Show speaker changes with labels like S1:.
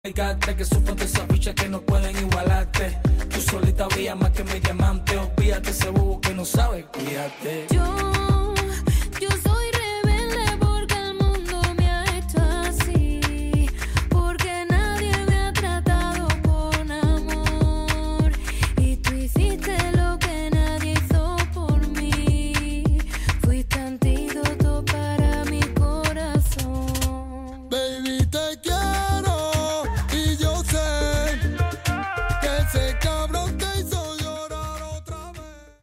S1: Explicaste que son de esas bichas que no pueden igualarte. Tú solita brillas más que mi diamante. Olvídate ese bobo que no sabe, cuídate.
S2: Yo